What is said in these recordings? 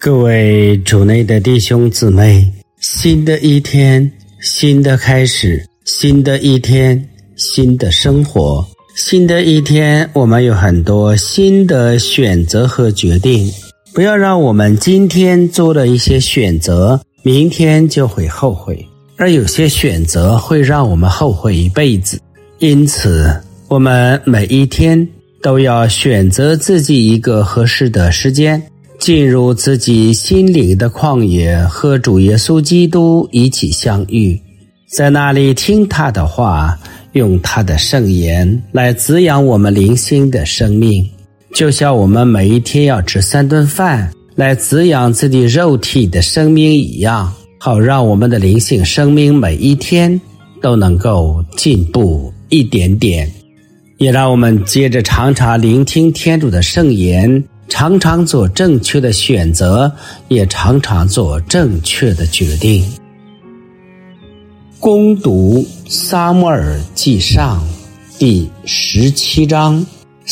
各位主内的弟兄姊妹，新的一天，新的开始，新的一天，新的生活，新的一天，我们有很多新的选择和决定。不要让我们今天做了一些选择，明天就会后悔，而有些选择会让我们后悔一辈子。因此，我们每一天都要选择自己一个合适的时间，进入自己心灵的旷野，和主耶稣基督一起相遇，在那里听他的话，用他的圣言来滋养我们灵性的生命。就像我们每一天要吃3顿饭来滋养自己肉体的生命一样，好让我们的灵性生命每一天都能够进步一点点。也让我们接着常常聆听天主的圣言，常常做正确的选择，也常常做正确的决定。恭读撒母耳记上第17章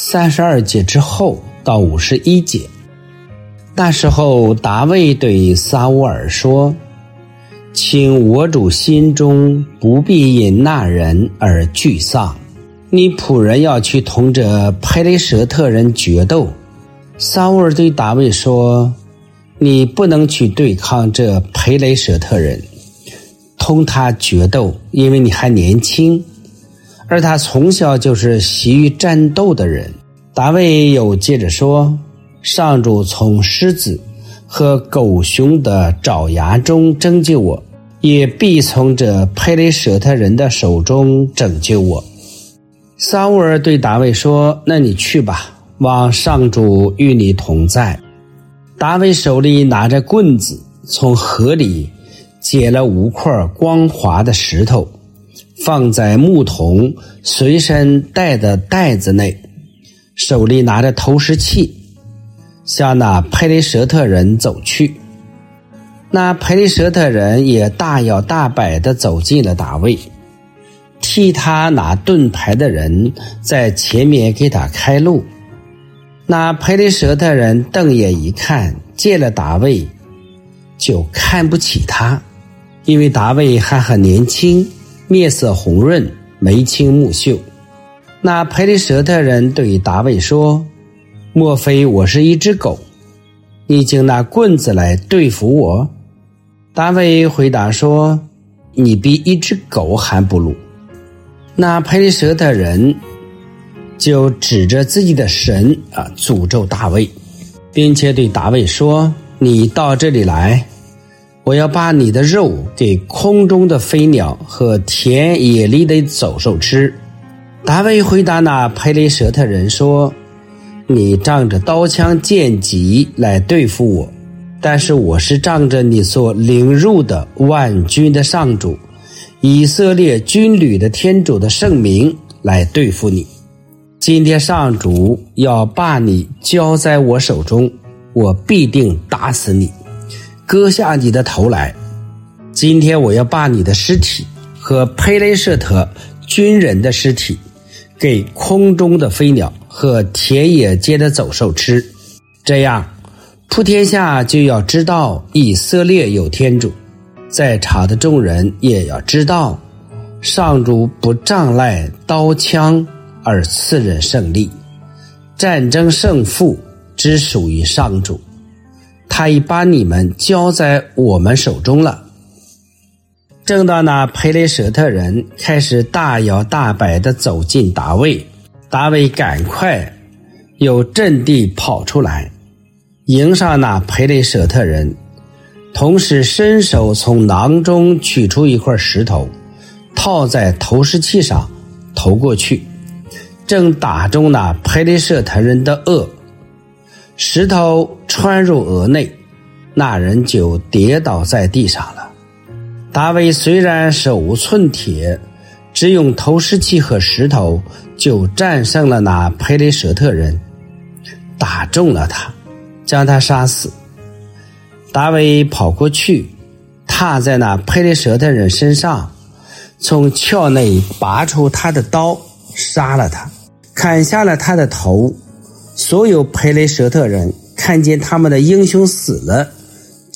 32节之后到51节。那时候大卫对撒母耳说，请我主心中不必因那人而沮丧，你仆人要去同这培雷舍特人决斗。撒母耳对大卫说，你不能去对抗这培雷舍特人，同他决斗，因为你还年轻，而他从小就是习于战斗的人。大卫又接着说，上主从狮子和狗熊的爪牙中拯救我，也必从这培雷舍特人的手中拯救我。撒母耳对大卫说，那你去吧，望上主与你同在。大卫手里拿着棍子，从河里捡了5块光滑的石头，放在牧童随身带的袋子内，手里拿着投石器，向那培雷舍特人走去。那培雷舍特人也大摇大摆地走进了大卫，替他拿盾牌的人在前面给他开路。那培雷舍特人瞪眼一看，见了大卫就看不起他，因为大卫还很年轻，面色红润，眉清目秀。那培雷舍特人对大卫说，莫非我是一只狗，你竟拿棍子来对付我？大卫回答说，你比一只狗还不如。那培雷舍特人就指着自己的神诅咒大卫，并且对大卫说，你到这里来，我要把你的肉给空中的飞鸟和田野里的走兽吃。大卫回答那培雷舍特人说，你仗着刀枪剑戟来对付我，但是我是仗着你所领入的万军的上主，以色列军旅的天主的圣名来对付你。今天上主要把你交在我手中，我必定打死你，割下你的头来。今天我要把你的尸体和培雷舍特军人的尸体给空中的飞鸟和田野间的走兽吃，这样普天下就要知道以色列有天主，在场的众人也要知道，上主不仗赖刀枪而赐人胜利，战争胜负只属于上主，他已把你们交在我们手中了。正当那培雷舍特人开始大摇大摆地走进大卫，大卫赶快又阵地跑出来迎上那培雷舍特人，同时伸手从囊中取出一块石头，套在投石器上投过去，正打中那培雷舍特人的额，石头穿入额内，那人就跌倒在地上了。大卫虽然手无寸铁，只用投石器和石头就战胜了那培雷舍特人，打中了他，将他杀死。大卫跑过去，踏在那培雷舍特人身上，从鞘内拔出他的刀，杀了他，砍下了他的头。所有培雷舍特人看见他们的英雄死了，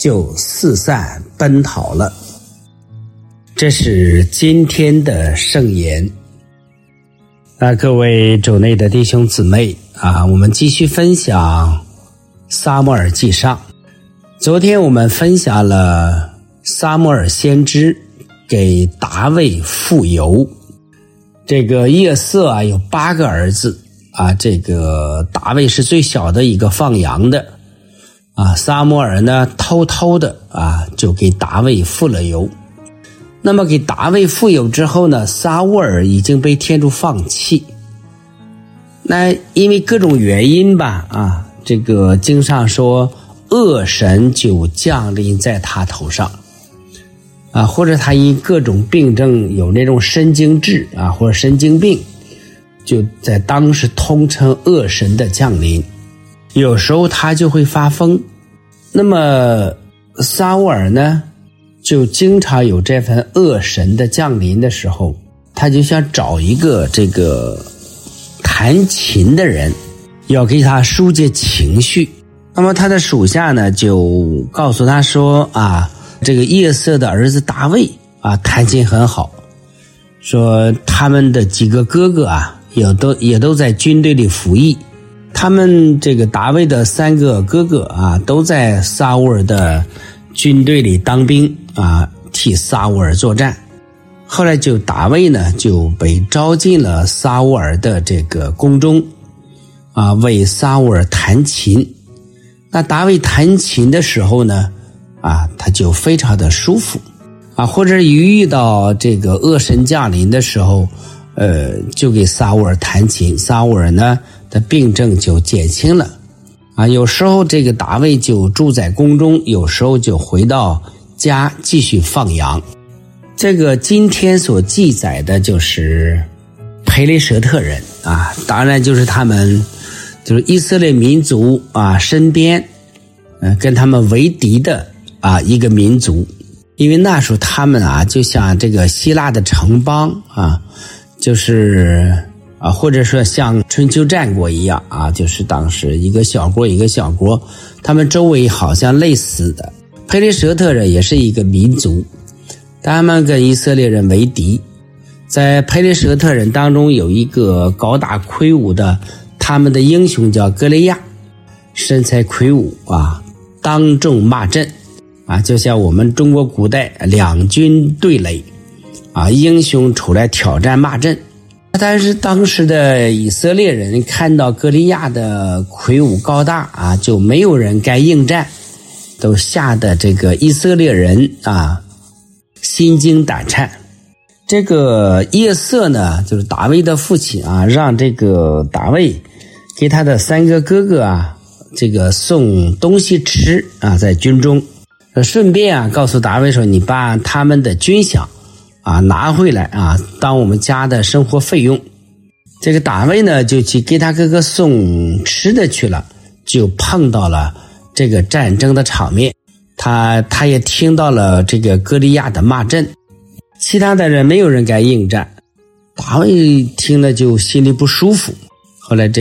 就四散奔逃了。这是今天的圣言。各位主内的弟兄姊妹我们继续分享撒母耳记上。昨天我们分享了撒母耳先知给大卫傅油。这个夜色有8个儿子这个大卫是最小的一个放羊的撒母耳呢偷偷的就给大卫傅了油。那么给大卫傅油之后呢，撒母耳已经被天主放弃。那因为各种原因吧这个经上说恶神就降临在他头上或者他因各种病症有那种神经质或者神经病，就在当时通称恶神的降临。有时候他就会发疯。那么撒母耳呢就经常有这份恶神的降临的时候，他就想找一个这个弹琴的人，要给他疏解情绪。那么他的属下呢就告诉他说这个夜色的儿子大卫弹琴很好，说他们的几个哥哥也都在军队里服役，他们这个大卫的3个哥哥都在撒母耳的军队里当兵替撒母耳作战。后来就大卫呢就被招进了撒母耳的这个宫中为撒母耳弹琴。那大卫弹琴的时候呢他就非常的舒服或者遇到这个恶神降临的时候就给撒母耳弹琴，撒母耳呢的病症就减轻了有时候这个大卫就住在宫中，有时候就回到家继续放羊。这个今天所记载的就是培雷舍特人当然就是他们就是以色列民族身边跟他们为敌的一个民族。因为那时候他们就像这个希腊的城邦就是或者说像春秋战国一样就是当时一个小国一个小国，他们周围好像类似的。培雷舍特人也是一个民族，他们跟以色列人为敌。在培雷舍特人当中有一个高大魁梧的，他们的英雄叫歌利亚，身材魁梧当众骂阵就像我们中国古代两军对垒英雄出来挑战骂阵。但是当时的以色列人看到歌利亚的魁梧高大就没有人敢应战，都吓得这个以色列人心惊胆颤。这个夜色呢就是大卫的父亲让这个大卫给他的3个哥哥这个送东西吃在军中，顺便告诉大卫说你把他们的军饷拿回来当我们家的生活费用。这个大卫呢就去给他哥哥送吃的去了，就碰到了这个战争的场面。他也听到了这个歌利亚的骂阵，其他的人没有人敢应战。大卫听了就心里不舒服。后来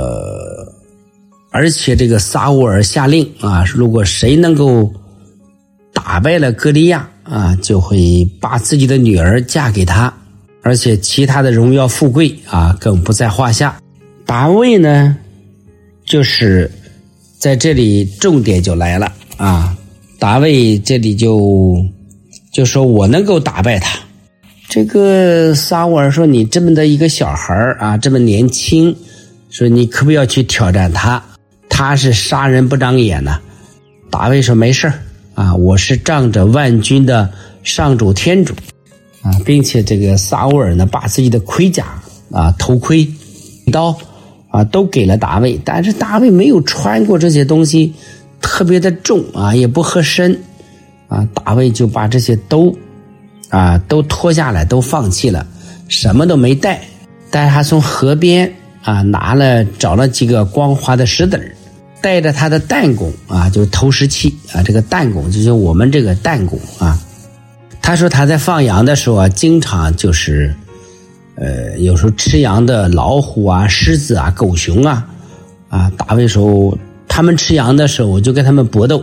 而且这个撒母耳下令如果谁能够打败了歌利亚就会把自己的女儿嫁给他，而且其他的荣耀富贵更不在话下。大卫呢就是在这里重点就来了大卫这里就说我能够打败他。这个撒母耳说你这么的一个小孩这么年轻，说你可不要去挑战他，他是杀人不长眼的。大卫说没事我是仗着万军的上主天主并且这个撒母耳呢把自己的盔甲头盔刀都给了大卫，但是大卫没有穿过这些东西，特别的重也不合身大卫就把这些都脱下来，都放弃了，什么都没带。但是他从河边找了几个光滑的石子儿，带着他的弹弓就是投石器这个弹弓就是我们这个弹弓他说他在放羊的时候经常就是有时候吃羊的老虎狮子狗熊大卫说他们吃羊的时候我就跟他们搏斗，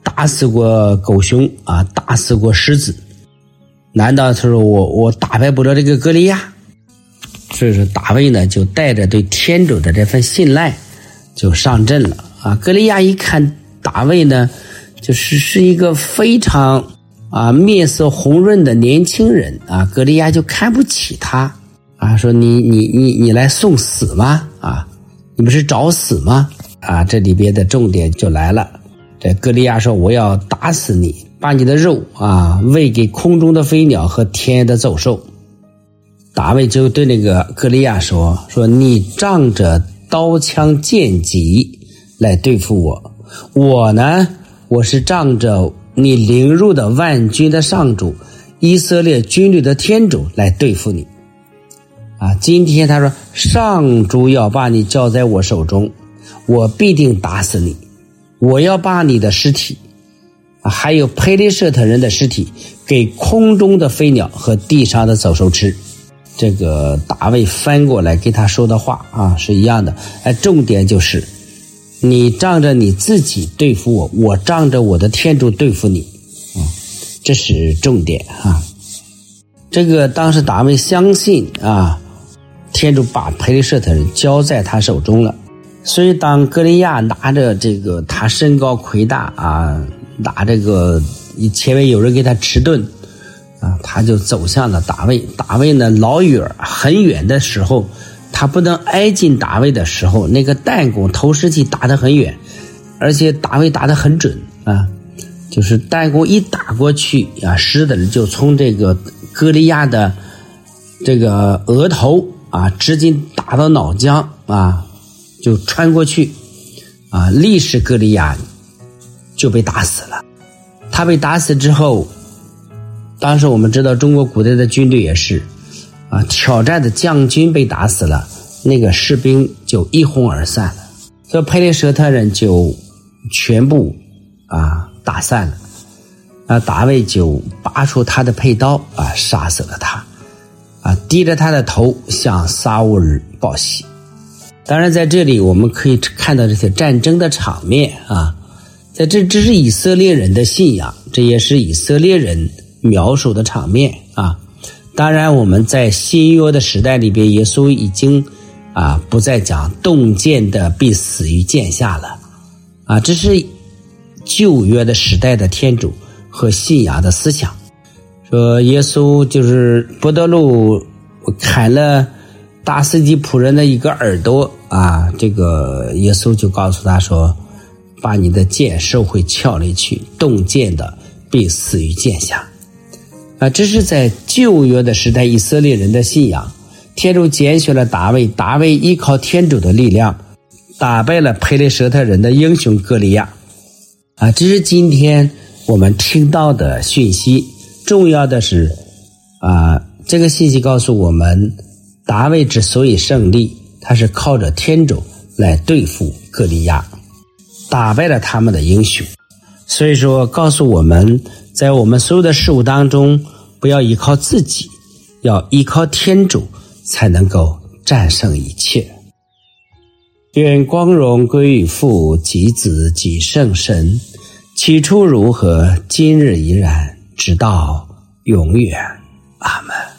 打死过狗熊啊，打死过狮子，难道说我打败不了这个歌利亚？所以说大卫呢就带着对天主的这份信赖就上阵了啊。歌利亚一看大卫呢是一个非常面色红润的年轻人啊，歌利亚就看不起他啊，说你来送死吗？啊，你不是找死吗？啊，这里边的重点就来了。这歌利亚说我要打死你，把你的肉喂给空中的飞鸟和田野的走兽。大卫就对那个歌利亚说你仗着刀枪剑戟来对付我呢，我是仗着你领入的万军的上主以色列军旅的天主来对付你啊！今天他说上主要把你交在我手中，我必定打死你，我要把你的尸体还有佩利舍特人的尸体给空中的飞鸟和地上的走兽吃。这个大卫翻过来给他说的话是一样的，重点就是你仗着你自己对付我，我仗着我的天主对付你这是重点这个当时大卫相信天主把培利舍特人交在他手中了，所以当歌利亚拿着这个他身高魁大拿这个前面有人给他持盾他就走向了大卫。大卫呢老远很远的时候，他不能挨近大卫的时候，那个弹弓投石机打得很远，而且大卫打得很准就是弹弓一打过去狮子就从这个歌利亚的这个额头直接打到脑浆就穿过去立时歌利亚就被打死了。他被打死之后，当时我们知道中国古代的军队也是挑战的将军被打死了，那个士兵就一哄而散了，所以佩利舍特人就全部打散了。大卫就拔出他的佩刀杀死了他低着他的头向撒乌尔报喜。当然在这里我们可以看到这些战争的场面在这是以色列人的信仰，这也是以色列人描述的场面当然我们在新约的时代里边，耶稣已经不再讲动剑的必死于剑下了这是旧约的时代的天主和信仰的思想。说耶稣就是伯多禄砍了大司机仆人的一个耳朵这个耶稣就告诉他说，把你的剑收回鞘里去，动剑的必死于剑下这是在旧约的时代以色列人的信仰。天主拣选了大卫，大卫依靠天主的力量打败了培利舍特人的英雄歌利亚这是今天我们听到的讯息。重要的是这个信息告诉我们，大卫之所以胜利，他是靠着天主来对付歌利亚，打败了他们的英雄。所以说告诉我们，在我们所有的事物当中，不要依靠自己，要依靠天主才能够战胜一切。愿光荣归于父及子及圣神，起初如何，今日依然，直到永远。阿们。